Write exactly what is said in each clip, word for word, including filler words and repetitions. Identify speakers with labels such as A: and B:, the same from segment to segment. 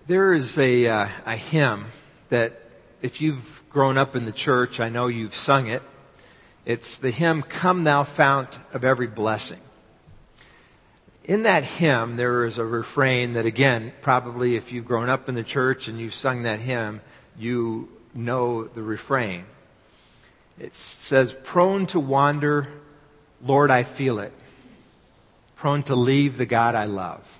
A: There is a, uh, a hymn that if you've grown up in the church, I know you've sung it. It's the hymn, "Come Thou Fount of Every Blessing." In that hymn, there is a refrain that, again, probably if you've grown up in the church and you've sung that hymn, you know the refrain. It says, "Prone to wander, Lord, I feel it. Prone to leave the God I love."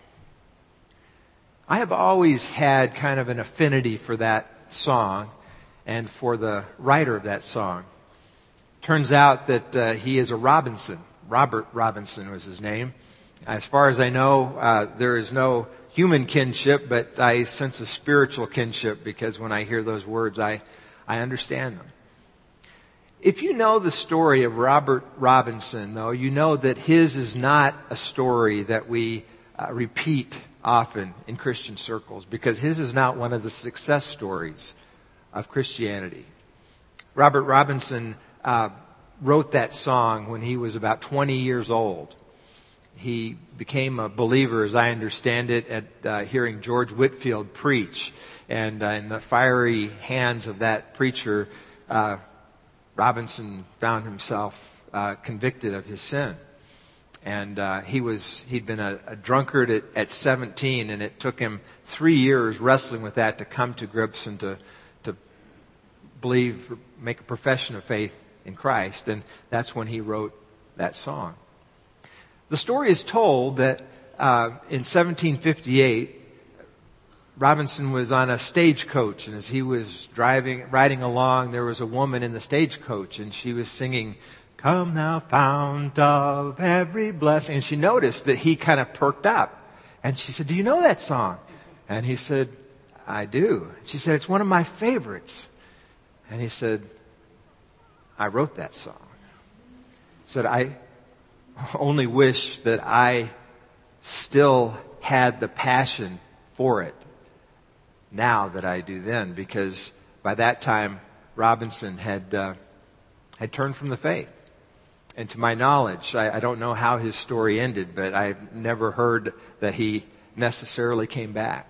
A: I have always had kind of an affinity for that song and for the writer of that song. Turns out that uh, he is a Robinson. Robert Robinson was his name. As far as I know, uh, there is no human kinship, but I sense a spiritual kinship because when I hear those words, I, I understand them. If you know the story of Robert Robinson, though, you know that his is not a story that we uh, repeat often in Christian circles, because his is not one of the success stories of Christianity. Robert Robinson uh, wrote that song when he was about twenty years old. He became a believer, as I understand it, at uh, hearing George Whitefield preach. And uh, in the fiery hands of that preacher, uh, Robinson found himself uh, convicted of his sin. And uh, he was, he'd been a, a drunkard at, at seventeen, and it took him three years wrestling with that to come to grips and to, to believe, make a profession of faith in Christ. And that's when he wrote that song. The story is told that uh, in seventeen fifty-eight, Robinson was on a stagecoach, and as he was driving, riding along, there was a woman in the stagecoach, and she was singing, "Come Thou Fount of Every Blessing." And she noticed that he kind of perked up. And she said, "Do you know that song?" And he said, "I do." She said, "It's one of my favorites." And he said, "I wrote that song." He said, "I only wish that I still had the passion for it now that I do then," because by that time, Robinson had uh, had turned from the faith. And to my knowledge, I, I don't know how his story ended, but I've never heard that he necessarily came back.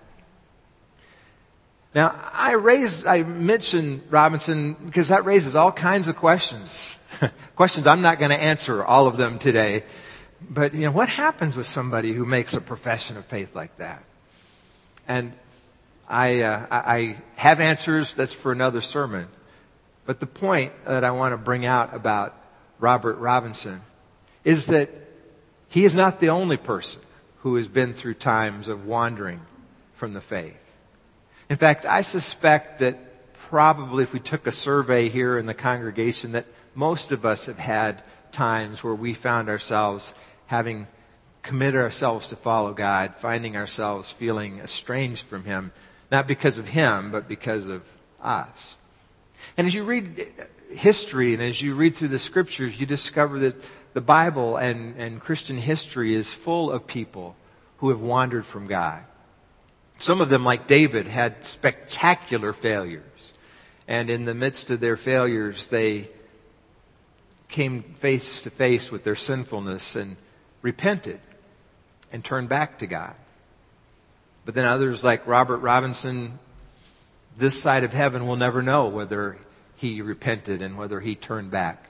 A: Now, I raise, I mention Robinson because that raises all kinds of questions. Questions I'm not going to answer all of them today. But, you know, what happens with somebody who makes a profession of faith like that? And I, uh, I have answers. That's for another sermon. But the point that I want to bring out about Robert Robinson is that he is not the only person who has been through times of wandering from the faith. In fact, I suspect that probably if we took a survey here in the congregation, that most of us have had times where we found ourselves having committed ourselves to follow God, finding ourselves feeling estranged from Him, not because of Him, but because of us. And as you read history and as you read through the Scriptures, you discover that the Bible and, and Christian history is full of people who have wandered from God. Some of them, like David, had spectacular failures. And in the midst of their failures, they came face to face with their sinfulness and repented and turned back to God. But then others, like Robert Robinson, this side of heaven will never know whether he repented and whether he turned back.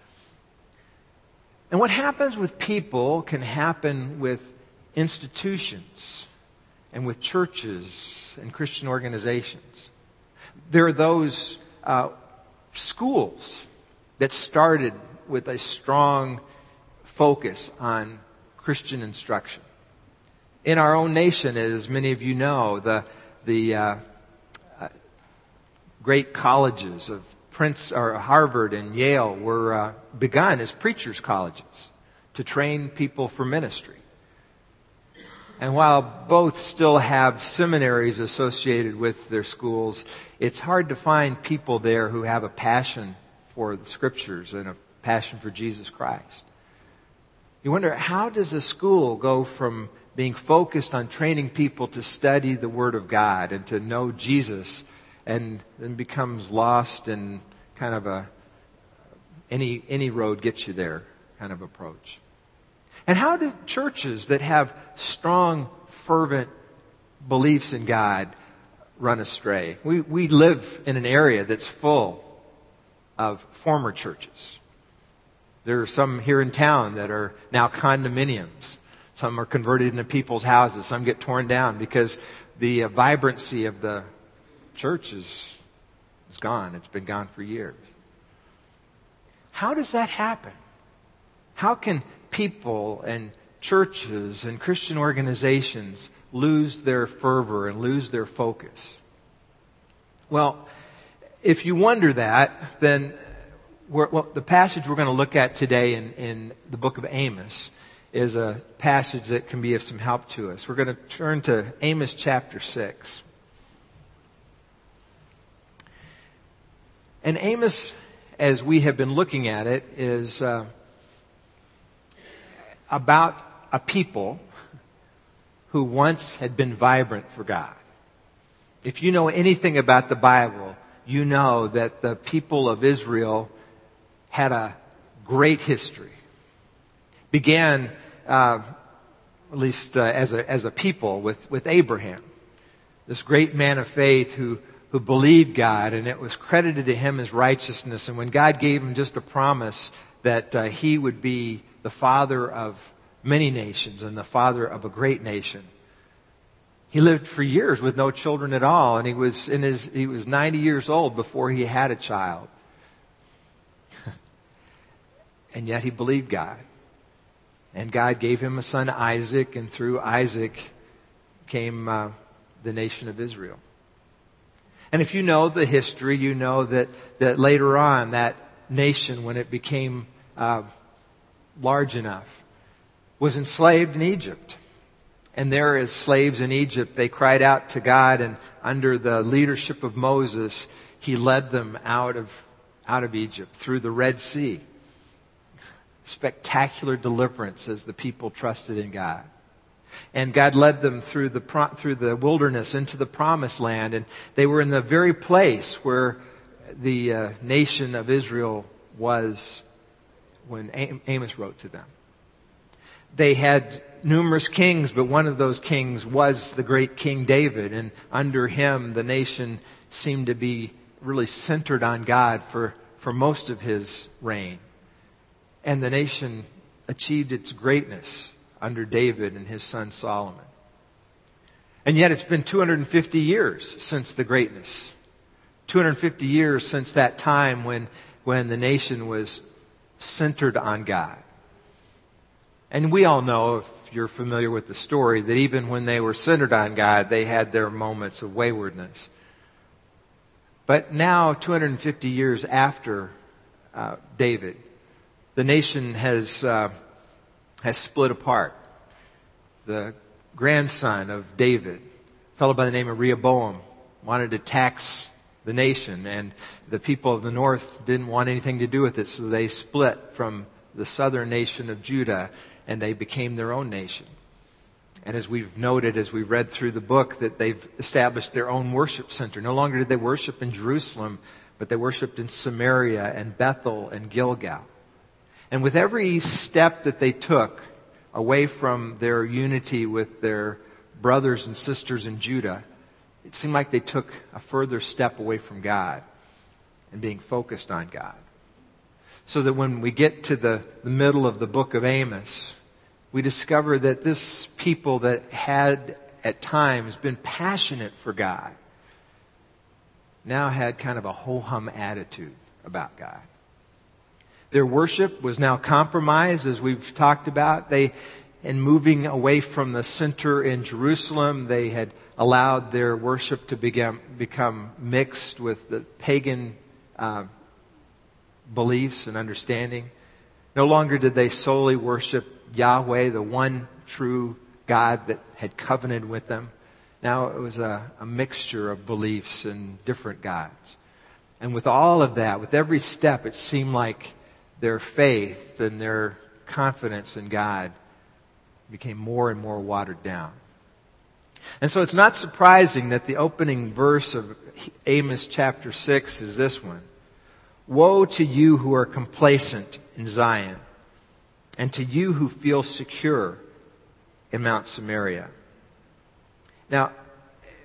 A: And what happens with people can happen with institutions and with churches and Christian organizations. There are those uh, schools that started with a strong focus on Christian instruction. In our own nation, as many of you know, the the uh, uh, great colleges of Prince or Harvard and Yale were uh, begun as preachers' colleges to train people for ministry. And while both still have seminaries associated with their schools, it's hard to find people there who have a passion for the Scriptures and a passion for Jesus Christ. You wonder, how does a school go from being focused on training people to study the Word of God and to know Jesus, and then becomes lost in kind of a any any road gets you there kind of approach? And how do churches that have strong, fervent beliefs in God run astray. We, we live in an area that's full of former churches. There are some here in town that are now condominiums. Some are converted into people's houses. Some get torn down because the uh, vibrancy of the church is, is gone. It's been gone for years. How does that happen? How can people and churches and Christian organizations lose their fervor and lose their focus? Well, if you wonder that, then we're, well, the passage we're going to look at today in, in the book of Amos is a passage that can be of some help to us. We're going to turn to Amos chapter six. And Amos, as we have been looking at it, is uh, about a people who once had been vibrant for God. If you know anything about the Bible, you know that the people of Israel had a great history. Began, uh, at least uh, as a as a people, with, with Abraham, this great man of faith who who believed God, and it was credited to him as righteousness. And when God gave him just a promise that uh, he would be the father of many nations and the father of a great nation, he lived for years with no children at all, and he was in his he was ninety years old before he had a child. And yet he believed God. And God gave him a son, Isaac, and through Isaac came uh, the nation of Israel. And if you know the history, you know that, that later on, that nation, when it became uh, large enough, was enslaved in Egypt. And there as slaves in Egypt, they cried out to God, and under the leadership of Moses, he led them out of, out of Egypt through the Red Sea. Spectacular deliverance as the people trusted in God. And God led them through the through the wilderness into the promised land, and they were in the very place where the uh, nation of Israel was when Amos wrote to them. They had numerous kings, but one of those kings was the great King David, and under him the nation seemed to be really centered on God for, for most of his reign. And the nation achieved its greatness under David and his son Solomon. And yet it's been two hundred fifty years since the greatness. two hundred fifty years since that time when, when the nation was centered on God. And we all know, if you're familiar with the story, that even when they were centered on God, they had their moments of waywardness. But now, two hundred fifty years after uh, David, the nation has uh, has split apart. The grandson of David, a fellow by the name of Rehoboam, wanted to tax the nation, and the people of the north didn't want anything to do with it, so they split from the southern nation of Judah, and they became their own nation. And as we've noted, as we've read through the book, that they've established their own worship center. No longer did they worship in Jerusalem, but they worshiped in Samaria and Bethel and Gilgal. And with every step that they took away from their unity with their brothers and sisters in Judah, it seemed like they took a further step away from God and being focused on God. So that when we get to the, the middle of the book of Amos, we discover that this people that had at times been passionate for God now had kind of a ho-hum attitude about God. Their worship was now compromised, as we've talked about. They, in moving away from the center in Jerusalem, they had allowed their worship to become, become mixed with the pagan uh, beliefs and understanding. No longer did they solely worship Yahweh, the one true God that had covenanted with them. Now it was a, a mixture of beliefs and different gods. And with all of that, with every step, it seemed like their faith and their confidence in God became more and more watered down. And so it's not surprising that the opening verse of Amos chapter six is this one. Woe to you who are complacent in Zion, and to you who feel secure in Mount Samaria. Now,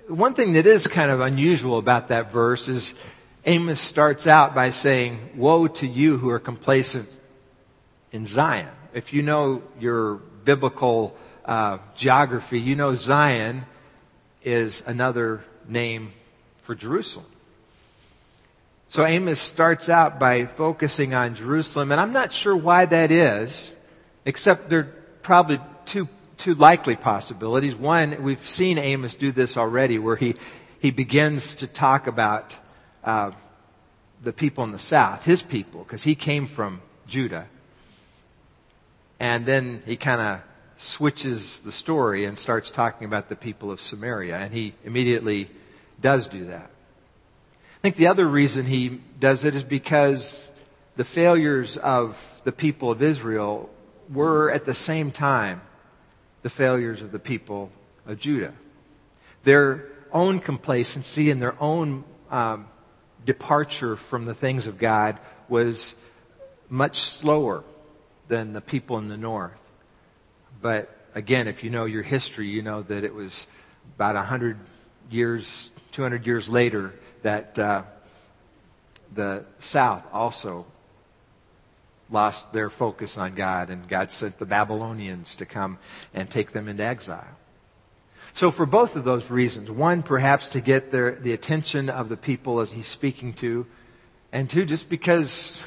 A: one thing that is kind of unusual about that verse is Amos starts out by saying, "Woe to you who are complacent in Zion." If you know your biblical uh, geography, you know Zion is another name for Jerusalem. So Amos starts out by focusing on Jerusalem, and I'm not sure why that is, except there are probably two two likely possibilities. One, we've seen Amos do this already, where he, he begins to talk about uh, the people in the south, his people, because he came from Judah. And then he kind of switches the story and starts talking about the people of Samaria, and he immediately does do that. I think the other reason he does it is because the failures of the people of Israel were at the same time the failures of the people of Judah. Their own complacency and their own um, departure from the things of God was much slower than the people in the north. But again, if you know your history, you know that it was about one hundred years, two hundred years later that uh, the south also lost their focus on God, and God sent the Babylonians to come and take them into exile. So for both of those reasons, one, perhaps to get their, the attention of the people as he's speaking to, and two, just because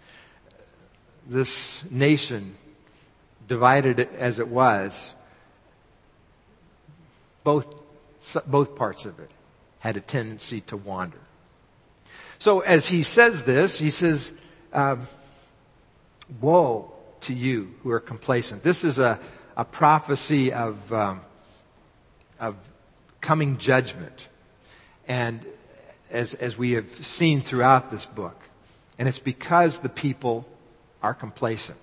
A: this nation, divided as it was, both, both parts of it had a tendency to wander. So as he says this, he says, um, woe to you who are complacent. This is a, a prophecy of, um, of coming judgment. And as, as we have seen throughout this book. And it's because the people are complacent.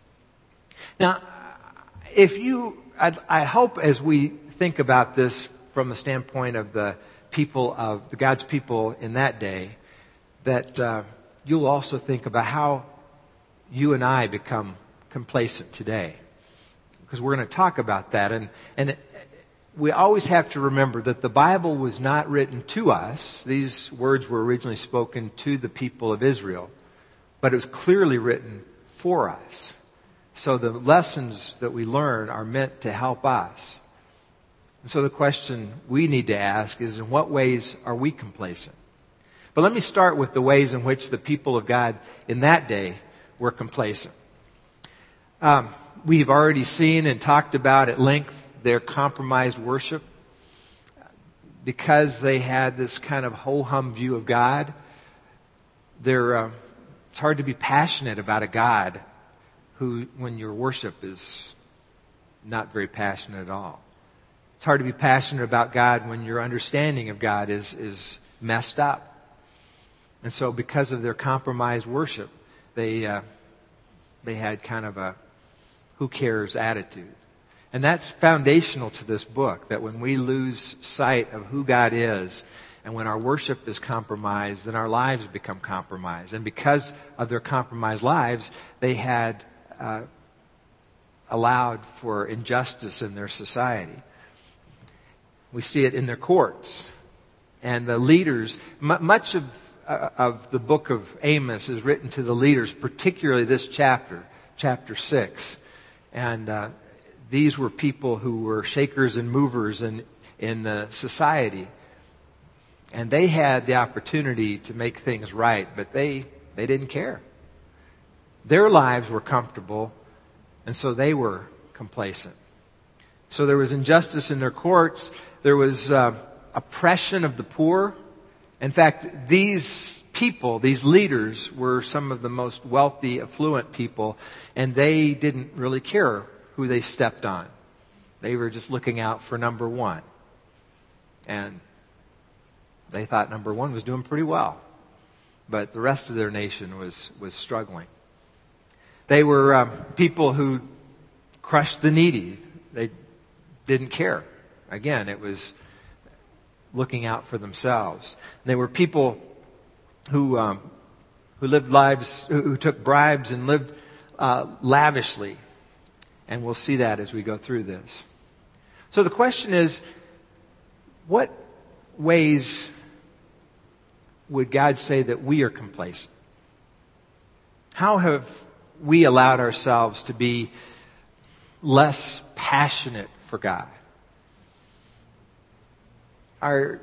A: Now, if you, I, I hope as we think about this from the standpoint of the people of, the God's people in that day, that uh, you'll also think about how you and I become complacent today. Because we're going to talk about that. And, and it, we always have to remember that the Bible was not written to us. These words were originally spoken to the people of Israel. But it was clearly written for us. So the lessons that we learn are meant to help us. And so the question we need to ask is, in what ways are we complacent? But let me start with the ways in which the people of God in that day were complacent. Um, we've already seen and talked about at length their compromised worship. Because they had this kind of ho-hum view of God, they're, uh, it's hard to be passionate about a God who, when your worship is not very passionate at all. It's hard to be passionate about God when your understanding of God is, is messed up. And so because of their compromised worship, they uh, they had kind of a who cares attitude. And that's foundational to this book, that when we lose sight of who God is, and when our worship is compromised, then our lives become compromised. And because of their compromised lives, they had uh, allowed for injustice in their society. We see it in their courts. And the leaders, m- much of uh, of the book of Amos is written to the leaders, particularly this chapter, chapter six. And uh, these were people who were shakers and movers in, in the society. And they had the opportunity to make things right, but they, they didn't care. Their lives were comfortable, and so they were complacent. So there was injustice in their courts. There was uh, oppression of the poor. In fact, these people, these leaders, were some of the most wealthy, affluent people, and they didn't really care who they stepped on. They were just looking out for number one. And they thought number one was doing pretty well. But the rest of their nation was, was struggling. They were um, people who crushed the needy. They didn't care. Again, it was looking out for themselves. They were people who um, who lived lives, who, who took bribes and lived uh, lavishly. And we'll see that as we go through this. So the question is, what ways would God say that we are complacent? How have we allowed ourselves to be less passionate for God? Are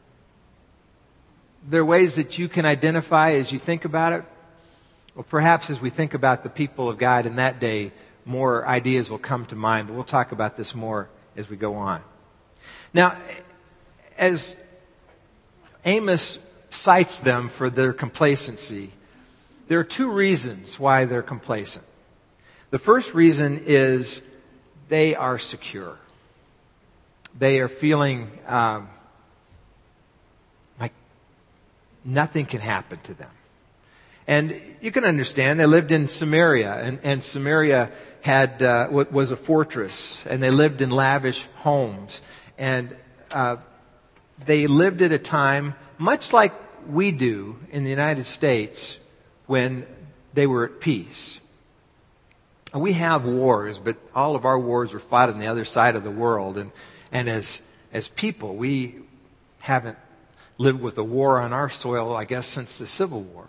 A: there ways that you can identify as you think about it? Well, perhaps as we think about the people of God in that day, more ideas will come to mind, but we'll talk about this more as we go on. Now, as Amos cites them for their complacency, there are two reasons why they're complacent. The first reason is they are secure. They are feeling um, like nothing can happen to them. And you can understand, they lived in Samaria, and, and Samaria had uh, was a fortress, and they lived in lavish homes. And uh, they lived at a time, much like we do in the United States, when they were at peace. And we have wars, but all of our wars were fought on the other side of the world. And, and as, as people, we haven't lived with a war on our soil, I guess, since the Civil War.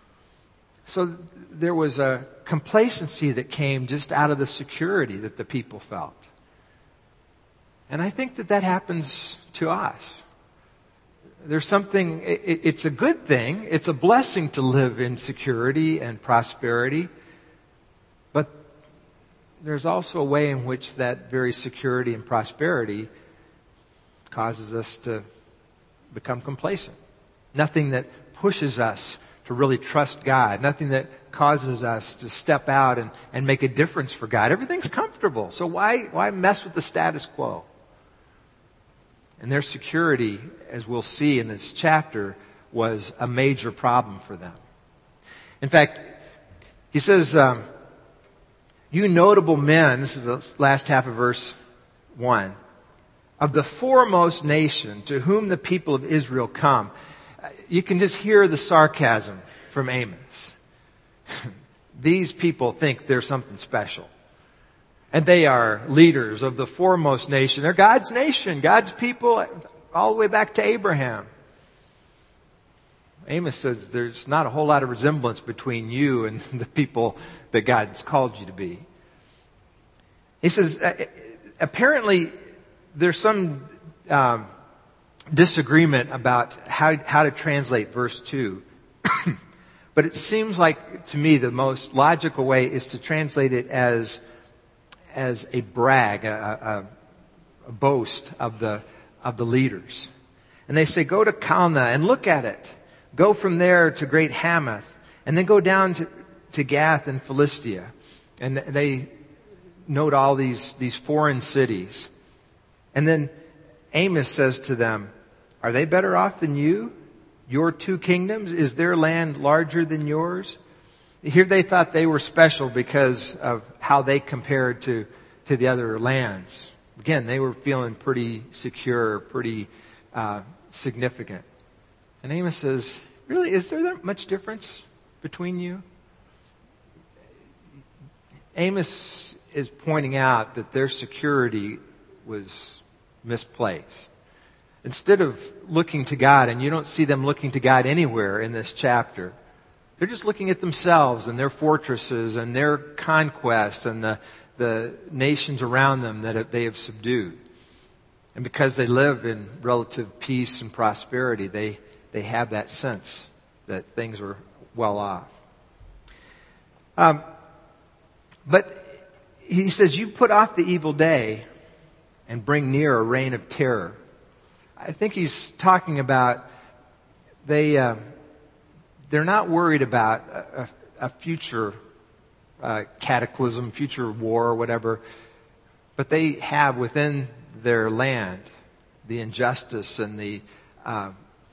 A: So there was a complacency that came just out of the security that the people felt. And I think that that happens to us. There's something, it, it's a good thing, it's a blessing to live in security and prosperity, but there's also a way in which that very security and prosperity causes us to become complacent. Nothing that pushes us to really trust God. Nothing that causes us to step out and, and make a difference for God. Everything's comfortable. So why, why mess with the status quo? And their security, as we'll see in this chapter, was a major problem for them. In fact, he says, um, you notable men, this is the last half of verse one, of the foremost nation to whom the people of Israel come. You can just hear the sarcasm from Amos. These people think they're something special. And they are leaders of the foremost nation. They're God's nation, God's people, all the way back to Abraham. Amos says there's not a whole lot of resemblance between you and the people that God's called you to be. He says, apparently there's some um, disagreement about how, how to translate verse two. But it seems like, to me, the most logical way is to translate it as as a brag, a, a, a boast of the of the leaders. And they say, go to Calneh and look at it. Go from there to Great Hamath, and then go down to, to Gath and Philistia. And they note all these, these foreign cities. And then Amos says to them, are they better off than you? Your two kingdoms? Is their land larger than yours? Here they thought they were special because of how they compared to, to the other lands. Again, they were feeling pretty secure, pretty uh, significant. And Amos says, really, is there that much difference between you? Amos is pointing out that their security was misplaced. Instead of looking to God, and you don't see them looking to God anywhere in this chapter, they're just looking at themselves and their fortresses and their conquests and the, the nations around them that they have subdued. And because they live in relative peace and prosperity, they, they have that sense that things are well off. Um, but he says, you put off the evil day and bring near a reign of terror. I think he's talking about they, uh, they're not worried about a, a future uh, cataclysm, future war or whatever, but they have within their land the injustice and the uh,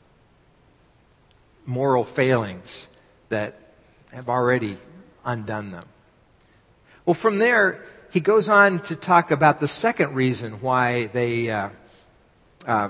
A: moral failings that have already undone them. Well, from there, he goes on to talk about the second reason why they uh, uh,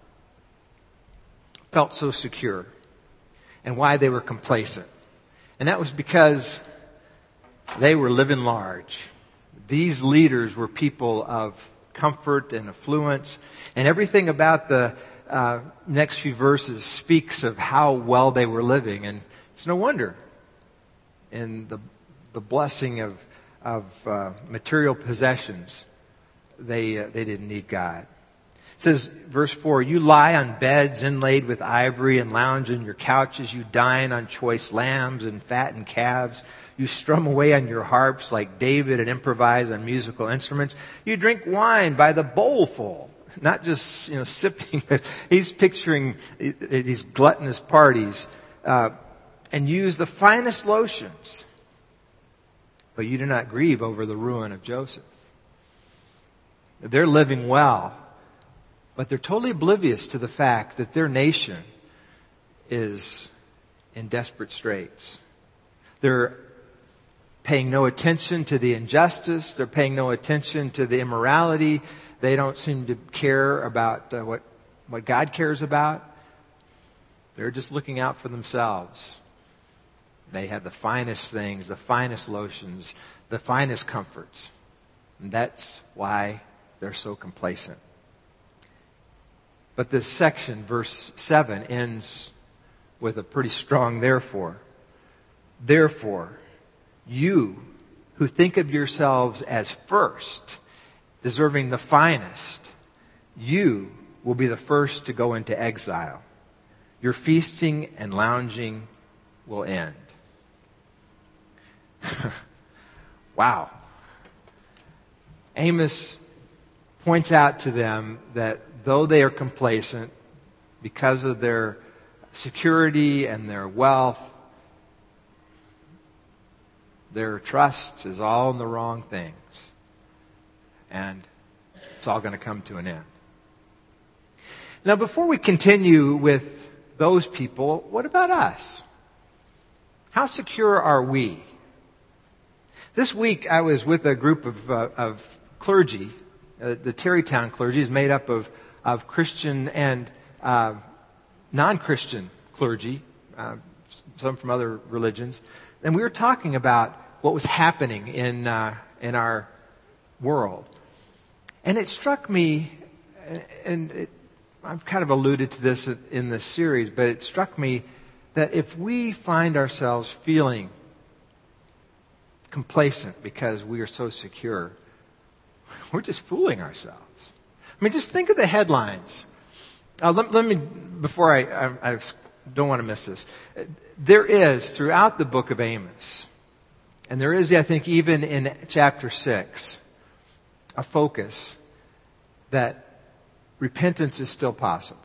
A: felt so secure and why they were complacent. And that was because they were living large. These leaders were people of comfort and affluence. And everything about the uh, next few verses speaks of how well they were living. And it's no wonder in the the blessing of of uh, material possessions, they uh, they didn't need God. It says, verse four, you lie on beds inlaid with ivory and lounge on your couches. You dine on choice lambs and fattened calves. You strum away on your harps like David and improvise on musical instruments. You drink wine by the bowlful, not just, you know, sipping, but he's picturing these gluttonous parties, uh, and use the finest lotions. But you do not grieve over the ruin of Joseph. They're living well, but they're totally oblivious to the fact that their nation is in desperate straits. They're paying no attention to the injustice. They're paying no attention to the immorality. They don't seem to care about uh, what, what God cares about. They're just looking out for themselves. They have the finest things, the finest lotions, the finest comforts. And that's why they're so complacent. But this section, verse seven, ends with a pretty strong therefore. Therefore, you who think of yourselves as first, deserving the finest, you will be the first to go into exile. Your feasting and lounging will end. Wow. Amos points out to them that though they are complacent because of their security and their wealth, their trust is all in the wrong things. And it's all going to come to an end. Now, before we continue with those people, what about us? How secure are we? This week, I was with a group of, uh, of clergy. Uh, the Terrytown clergy is made up of, of Christian and uh, non-Christian clergy, uh, some from other religions. And we were talking about what was happening in uh, in our world. And it struck me, and it, I've kind of alluded to this in this series, but it struck me that if we find ourselves feeling complacent because we are so secure, we're just fooling ourselves. I mean, just think of the headlines. Uh, let, let me, before I, I, I don't want to miss this. There is, throughout the book of Amos, and there is, I think, even in chapter six, a focus that repentance is still possible.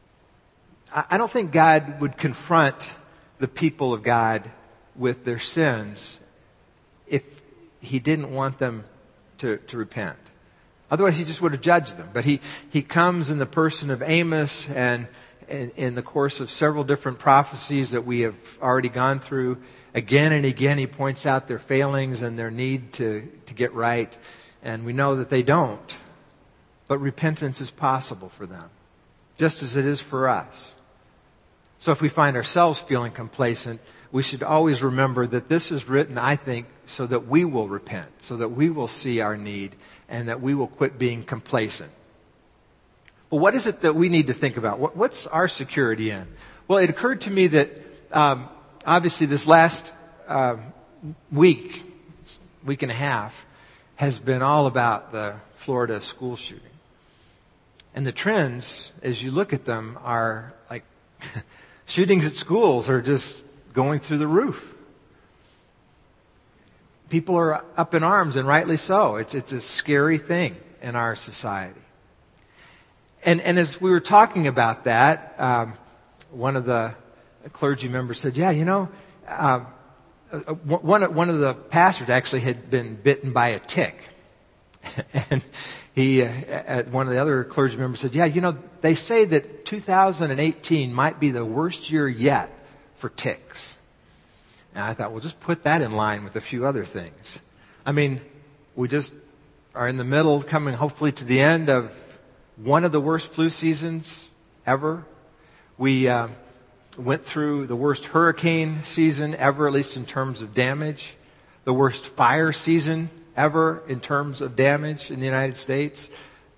A: I, I don't think God would confront the people of God with their sins if He didn't want them to, to repent. Otherwise, He just would have judged them. But He, he comes in the person of Amos, and in, in the course of several different prophecies that we have already gone through, again and again, He points out their failings and their need to, to get right. And we know that they don't. But repentance is possible for them, just as it is for us. So if we find ourselves feeling complacent, we should always remember that this is written, I think, so that we will repent, so that we will see our need, and that we will quit being complacent. But what is it that we need to think about? What, what's our security in? Well, it occurred to me that um, obviously this last uh, week, week and a half, has been all about the Florida school shooting. And the trends, as you look at them, are like shootings at schools are just going through the roof. People are up in arms, and rightly so. It's it's a scary thing in our society. And and as we were talking about that, um, one of the clergy members said, "Yeah, you know, uh, one one of the pastors actually had been bitten by a tick." And he, uh, one of the other clergy members said, "Yeah, you know, they say that two thousand eighteen might be the worst year yet for ticks." And I thought, well, just put that in line with a few other things. I mean, we just are in the middle, coming hopefully to the end of one of the worst flu seasons ever. We uh, went through the worst hurricane season ever, at least in terms of damage. The worst fire season ever in terms of damage in the United States.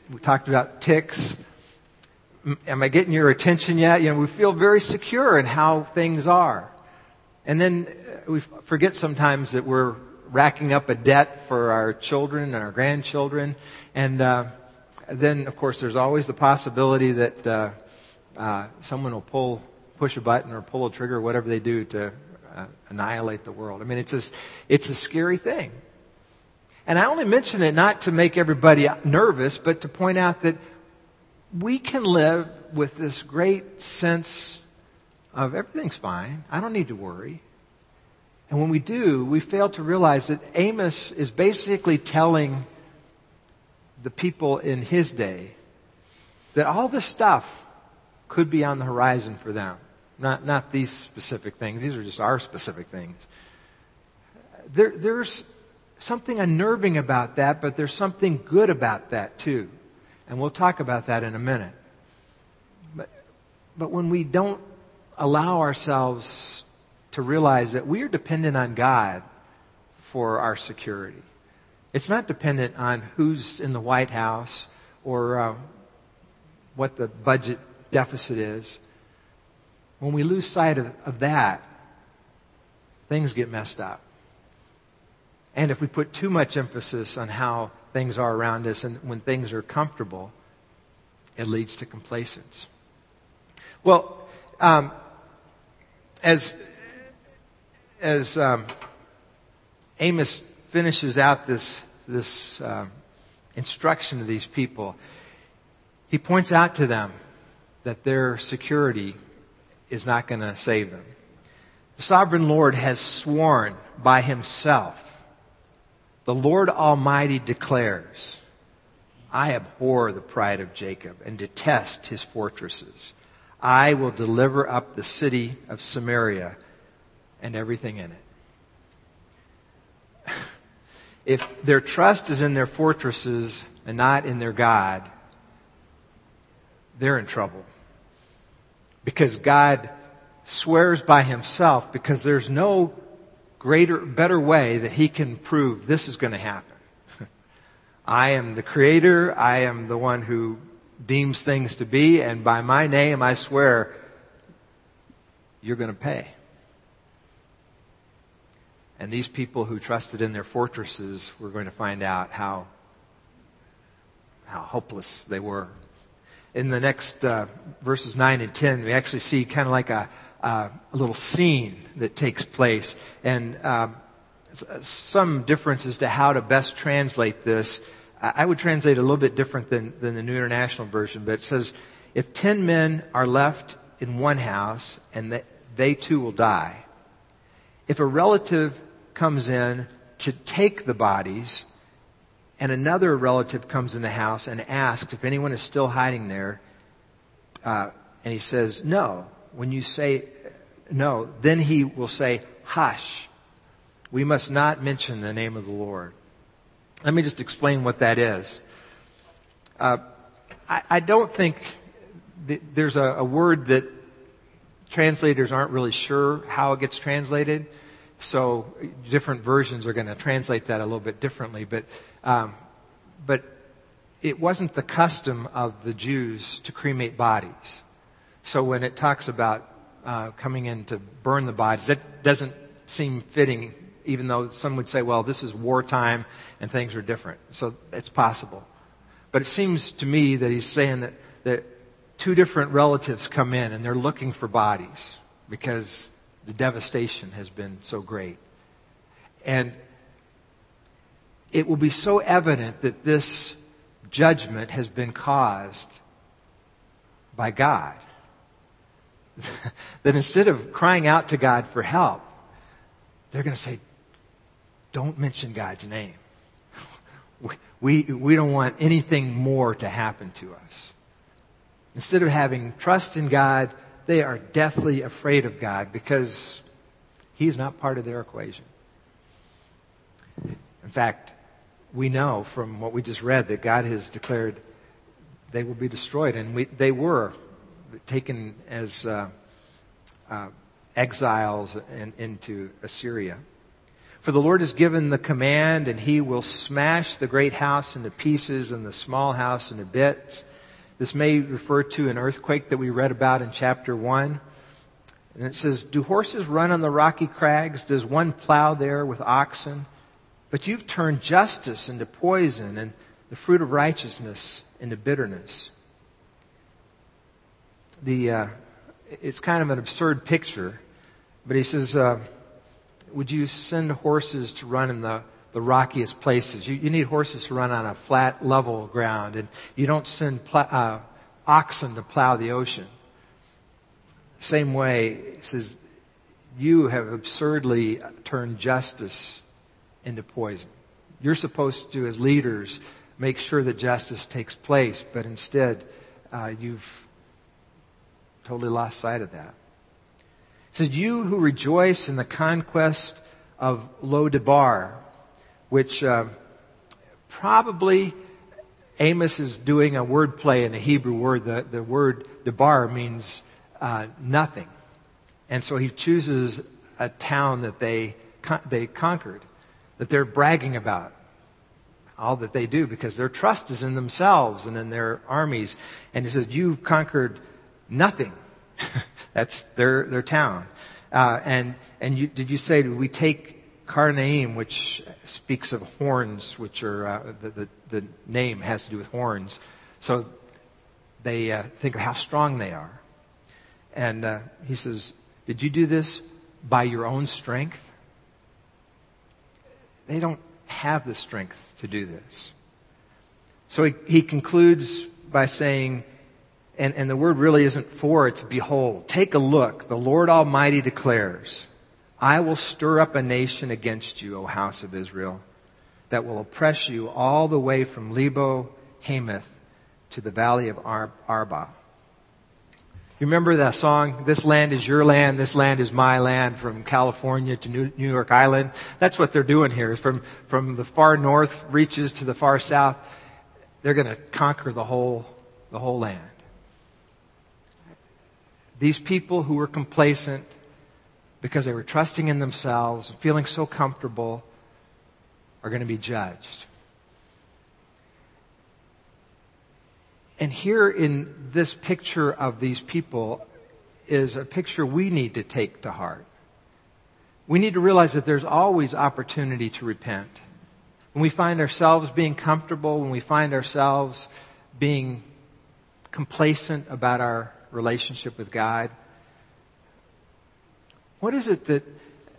A: we talked about ticks. Am I getting your attention yet? You know, we feel very secure in how things are. And then we forget sometimes that we're racking up a debt for our children and our grandchildren. And uh, then, of course, there's always the possibility that uh, uh, someone will pull, push a button or pull a trigger, whatever they do to uh, annihilate the world. I mean, it's a, it's a scary thing. And I only mention it not to make everybody nervous, but to point out that we can live with this great sense of everything's fine. I don't need to worry. And when we do, we fail to realize that Amos is basically telling the people in his day that all this stuff could be on the horizon for them. Not, not these specific things. These are just our specific things. There, there's something unnerving about that, but there's something good about that too. And we'll talk about that in a minute. But, but when we don't allow ourselves to realize that we are dependent on God for our security. It's not dependent on who's in the White House or uh, what the budget deficit is. When we lose sight of, of that, things get messed up. And if we put too much emphasis on how things are around us and when things are comfortable, it leads to complacence. Well, um, as as um, Amos finishes out this this um, instruction to these people, he points out to them that their security is not going to save them. The sovereign Lord has sworn by himself. The Lord Almighty declares, I abhor the pride of Jacob and detest his fortresses. I will deliver up the city of Samaria and everything in it. If their trust is in their fortresses and not in their God, they're in trouble. Because God swears by himself, because there's no greater, better way that he can prove this is going to happen. I am the creator. I am the one who deems things to be. And by my name, I swear, you're going to pay. And these people who trusted in their fortresses were going to find out how, how hopeless they were. In the next uh, verses nine and ten, we actually see kind of like a Uh, a little scene that takes place, and uh, some difference as to how to best translate this. I would translate it a little bit different than, than the New International Version, but it says, if ten men are left in one house, and they, they too will die. If a relative comes in to take the bodies, and another relative comes in the house and asks if anyone is still hiding there, uh, and he says, no. When you say no, then he will say, hush. We must not mention the name of the Lord. Let me just explain what that is. Uh, I, I don't think th- there's a, a word that translators aren't really sure how it gets translated. So different versions are going to translate that a little bit differently. But, um, but it wasn't the custom of the Jews to cremate bodies. So when it talks about uh, coming in to burn the bodies, that doesn't seem fitting, even though some would say, well, this is wartime and things are different. So it's possible. But it seems to me that he's saying that, that two different relatives come in and they're looking for bodies because the devastation has been so great. And it will be so evident that this judgment has been caused by God that instead of crying out to God for help, they're going to say, don't mention God's name. We, we don't want anything more to happen to us. Instead of having trust in God, they are deathly afraid of God because He's not part of their equation. In fact, we know from what we just read that God has declared they will be destroyed, and we, they were taken as uh, uh, exiles in, into Assyria. For the Lord has given the command, and he will smash the great house into pieces and the small house into bits. This may refer to an earthquake that we read about in chapter one. And it says, do horses run on the rocky crags? Does one plow there with oxen? But you've turned justice into poison and the fruit of righteousness into bitterness. The uh, it's kind of an absurd picture, but he says, uh, would you send horses to run in the, the rockiest places? You, you need horses to run on a flat, level ground, and you don't send pl- uh, oxen to plow the ocean. Same way, he says, you have absurdly turned justice into poison. You're supposed to, as leaders, make sure that justice takes place, but instead, uh, you've totally lost sight of that. It says, you who rejoice in the conquest of Lo-debar, which uh, probably Amos is doing a word play in a Hebrew word. The, the word debar means uh, nothing. And so he chooses a town that they they conquered, that they're bragging about. All that they do, because their trust is in themselves and in their armies. And he says, you've conquered nothing. That's their their town. Uh, and and you, did you say, did we take Karnaim, which speaks of horns, which are, uh, the, the, the name has to do with horns. So they uh, think of how strong they are. And uh, he says, did you do this by your own strength? They don't have the strength to do this. So he, he concludes by saying, and, and the word really isn't for, it's behold. Take a look. The Lord Almighty declares, I will stir up a nation against you, O house of Israel, that will oppress you all the way from Lebo Hamath to the valley of Ar- Arba. You remember that song, This Land is Your Land, This Land is My Land, from California to New, New York Island? That's what they're doing here. From, from the far north reaches to the far south, they're going to conquer the whole, the whole land. These people who were complacent because they were trusting in themselves, feeling so comfortable, are going to be judged. And here in this picture of these people is a picture we need to take to heart. We need to realize that there's always opportunity to repent. When we find ourselves being comfortable, when we find ourselves being complacent about our relationship with God, what is it that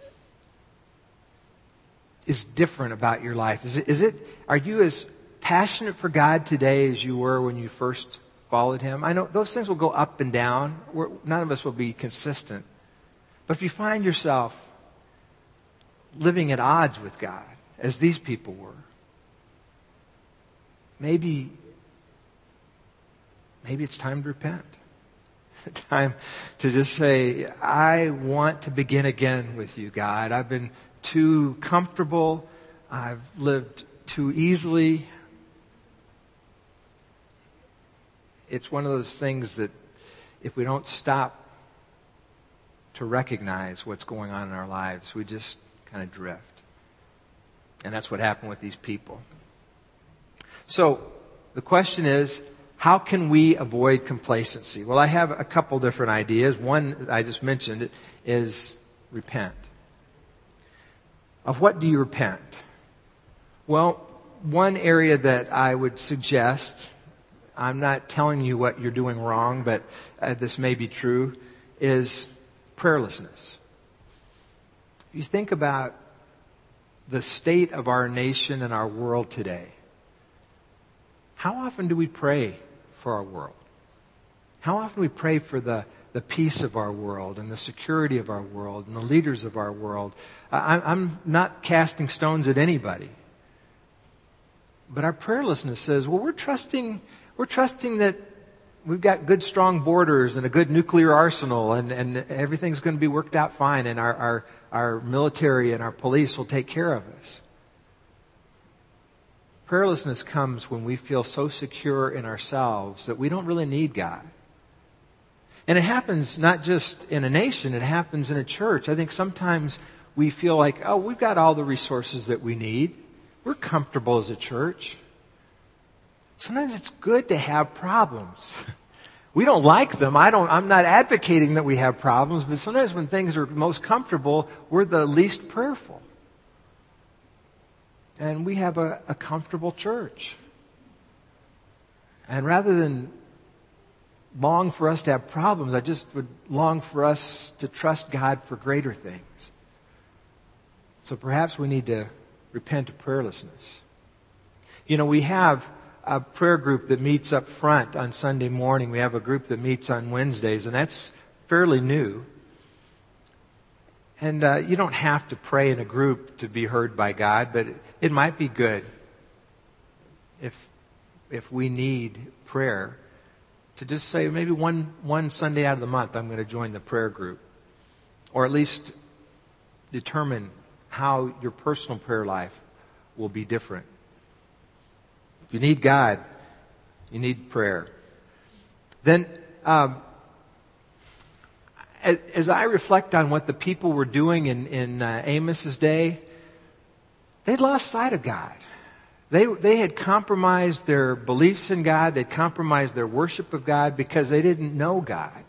A: is different about your life? Is it, is it, are you as passionate for God today as you were when you first followed Him? I know those things will go up and down. We're, none of us will be consistent. But if you find yourself living at odds with God, as these people were, maybe, maybe it's time to repent. Time to just say, I want to begin again with you, God. I've been too comfortable. I've lived too easily. It's one of those things that if we don't stop to recognize what's going on in our lives, we just kind of drift. And that's what happened with these people. So the question is, how can we avoid complacency? Well, I have a couple different ideas. One I just mentioned is repent. Of what do you repent? Well, one area that I would suggest, I'm not telling you what you're doing wrong, but uh, this may be true, is prayerlessness. If you think about the state of our nation and our world today, how often do we pray for our world? How often do we pray for the, the peace of our world and the security of our world and the leaders of our world? I, I'm not casting stones at anybody. But our prayerlessness says, well, we're trusting, we're trusting that we've got good, strong borders and a good nuclear arsenal and, and everything's going to be worked out fine and our, our, our military and our police will take care of us. Prayerlessness comes when we feel so secure in ourselves that we don't really need God. And it happens not just in a nation, it happens in a church. I think sometimes we feel like, oh, we've got all the resources that we need. We're comfortable as a church. Sometimes it's good to have problems. We don't like them. I don't, I'm not advocating that we have problems, but sometimes when things are most comfortable, we're the least prayerful. And we have a, a comfortable church. And rather than long for us to have problems, I just would long for us to trust God for greater things. So perhaps we need to repent of prayerlessness. You know, we have a prayer group that meets up front on Sunday morning. We have a group that meets on Wednesdays, and that's fairly new. And uh, you don't have to pray in a group to be heard by God, but it, it might be good if if we need prayer to just say maybe one one Sunday out of the month I'm going to join the prayer group, or at least determine how your personal prayer life will be different. If you need God, you need prayer. Then, um, as, as I reflect on what the people were doing in, in uh, Amos's day, they'd lost sight of God. They, they had compromised their beliefs in God. They'd compromised their worship of God because they didn't know God.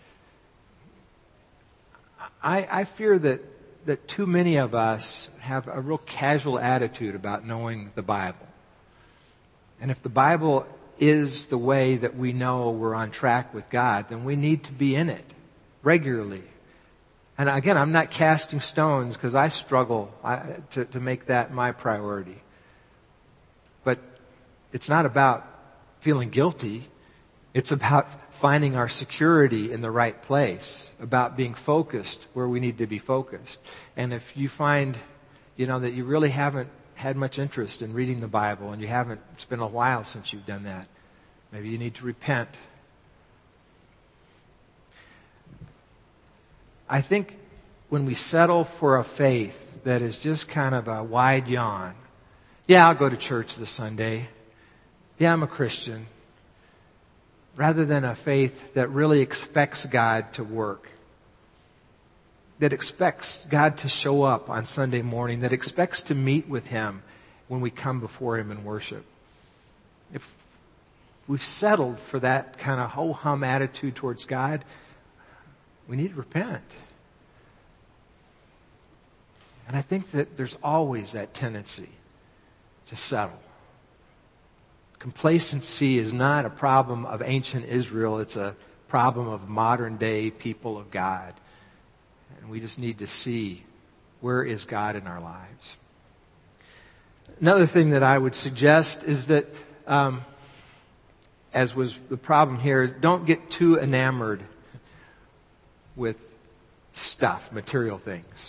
A: I, I fear that that too many of us have a real casual attitude about knowing the Bible. And if the Bible is the way that we know we're on track with God, then we need to be in it regularly. And again, I'm not casting stones because I struggle to, to make that my priority. But it's not about feeling guilty. It's about finding our security in the right place, about being focused where we need to be focused. And if you find, you know, that you really haven't had much interest in reading the Bible and you haven't, it's been a while since you've done that, maybe you need to repent. I think when we settle for a faith that is just kind of a wide yawn, yeah, I'll go to church this Sunday. Yeah, I'm a Christian. Rather than a faith that really expects God to work, that expects God to show up on Sunday morning, that expects to meet with Him when we come before Him in worship. If we've settled for that kind of ho-hum attitude towards God, we need to repent. And I think that there's always that tendency to settle. Complacency is not a problem of ancient Israel. It's a problem of modern day people of God. And we just need to see, where is God in our lives? Another thing that I would suggest is that, um, as was the problem here, is don't get too enamored with stuff, material things.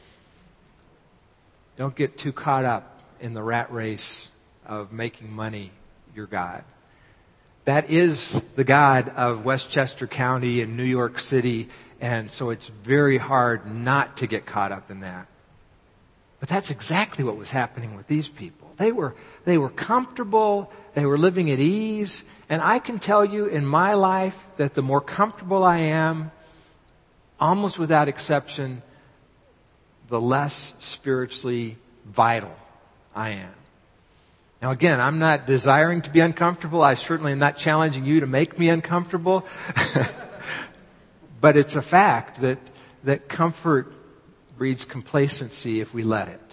A: Don't get too caught up in the rat race of making money your God. That is the God of Westchester County and New York City, and so it's very hard not to get caught up in that. But that's exactly what was happening with these people. They were they were comfortable, they were living at ease, and I can tell you in my life that the more comfortable I am, almost without exception, the less spiritually vital I am. Now again, I'm not desiring to be uncomfortable. I certainly am not challenging you to make me uncomfortable. But it's a fact that, that comfort breeds complacency if we let it.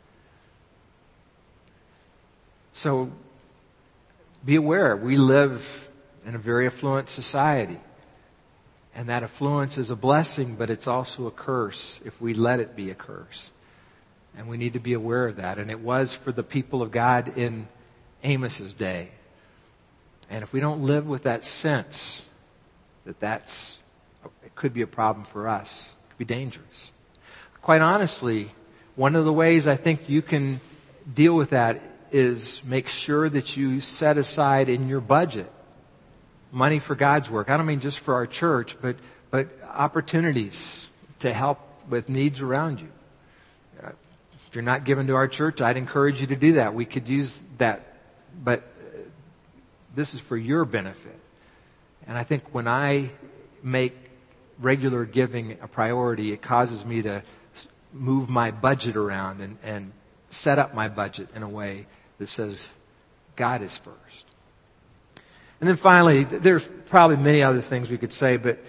A: So be aware, we live in a very affluent society. And that affluence is a blessing, but it's also a curse if we let it be a curse. And we need to be aware of that. And it was for the people of God in Amos's day. And if we don't live with that sense that that's, it could be a problem for us, it could be dangerous. Quite honestly, one of the ways I think you can deal with that is make sure that you set aside in your budget money for God's work. I don't mean just for our church, but, but opportunities to help with needs around you. If you're not given to our church, I'd encourage you to do that. We could use that. But this is for your benefit. And I think when I make regular giving a priority, it causes me to move my budget around and, and set up my budget in a way that says God is first. And then finally, there's probably many other things we could say, but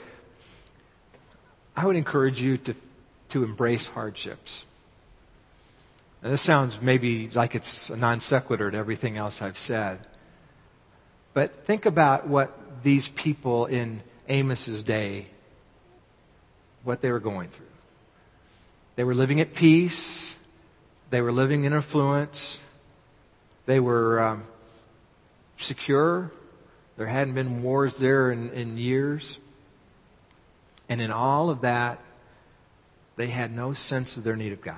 A: I would encourage you to, to embrace hardships. And this sounds maybe like it's a non sequitur to everything else I've said. But think about what these people in Amos's day, what they were going through. They were living at peace. They were living in affluence. They were um, secure. There hadn't been wars there in, in years. And in all of that, they had no sense of their need of God.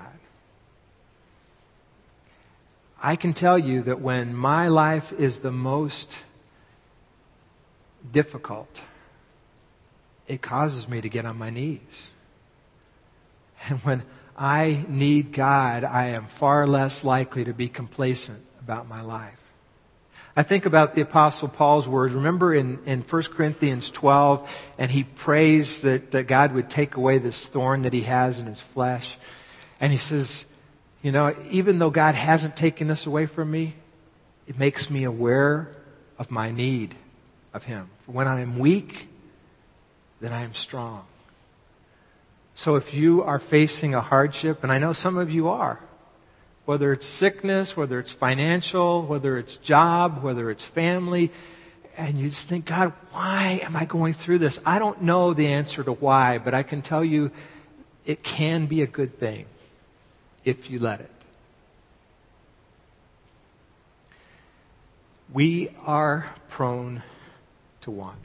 A: I can tell you that when my life is the most difficult, it causes me to get on my knees. And when I need God, I am far less likely to be complacent about my life. I think about the Apostle Paul's words. Remember in, in First Corinthians twelve, and he prays that, that God would take away this thorn that he has in his flesh. And he says, you know, even though God hasn't taken this away from me, it makes me aware of my need of Him. For when I am weak, then I am strong. So if you are facing a hardship, and I know some of you are, whether it's sickness, whether it's financial, whether it's job, whether it's family, and you just think, God, why am I going through this? I don't know the answer to why, but I can tell you it can be a good thing if you let it. We are prone to wander.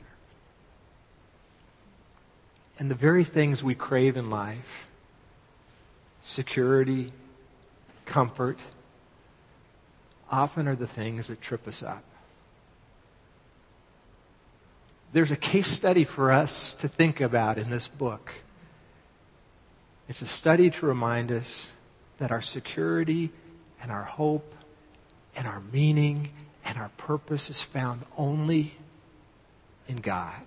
A: And the very things we crave in life, security, comfort, often are the things that trip us up. There's a case study for us to think about in this book. It's a study to remind us that our security and our hope and our meaning and our purpose is found only in God.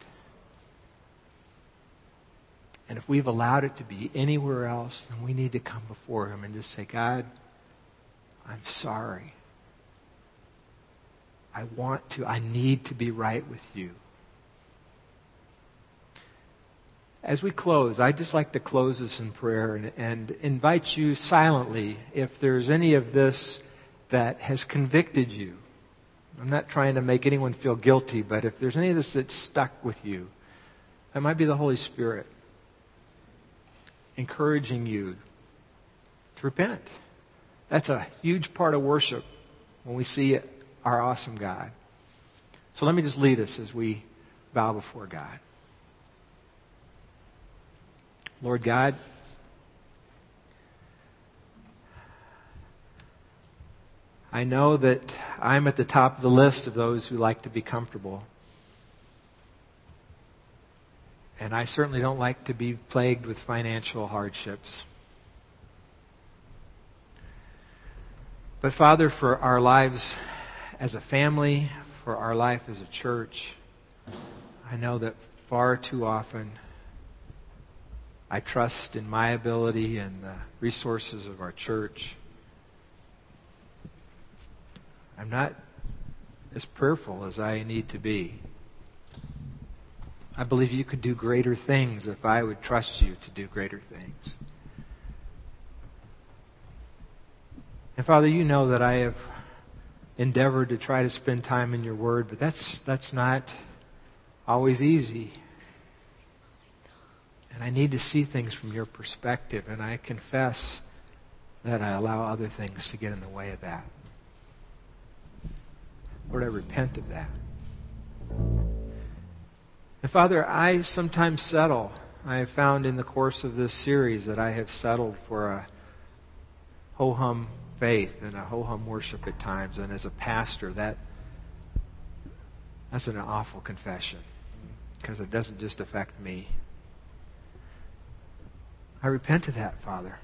A: And if we've allowed it to be anywhere else, then we need to come before Him and just say, God, I'm sorry. I want to, I need to be right with you. As we close, I'd just like to close this in prayer and, and invite you silently, if there's any of this that has convicted you. I'm not trying to make anyone feel guilty, but if there's any of this that's stuck with you, that might be the Holy Spirit encouraging you to repent. That's a huge part of worship when we see our awesome God. So let me just lead us as we bow before God. Lord God, I know that I'm at the top of the list of those who like to be comfortable. And I certainly don't like to be plagued with financial hardships. But Father, for our lives as a family, for our life as a church, I know that far too often I trust in my ability and the resources of our church. I'm not as prayerful as I need to be. I believe you could do greater things if I would trust you to do greater things. And Father, you know that I have endeavored to try to spend time in your word, but that's that's not always easy. And I need to see things from your perspective, and I confess that I allow other things to get in the way of that. Lord, I repent of that. And Father, I sometimes settle. I have found in the course of this series that I have settled for a ho-hum faith and a ho-hum worship at times. And as a pastor, that that's an awful confession because it doesn't just affect me. I repent of that, Father.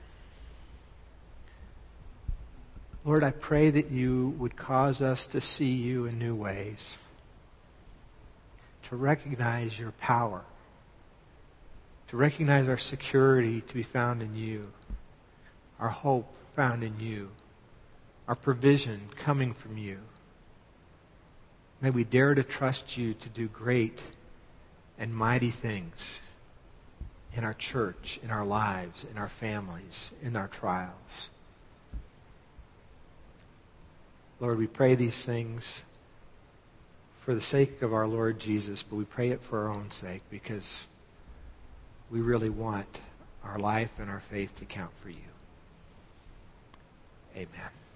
A: Lord, I pray that you would cause us to see you in new ways, to recognize your power, to recognize our security to be found in you, our hope found in you, our provision coming from you. May we dare to trust you to do great and mighty things in our church, in our lives, in our families, in our trials. Lord, we pray these things for the sake of our Lord Jesus, but we pray it for our own sake because we really want our life and our faith to count for you. Amen.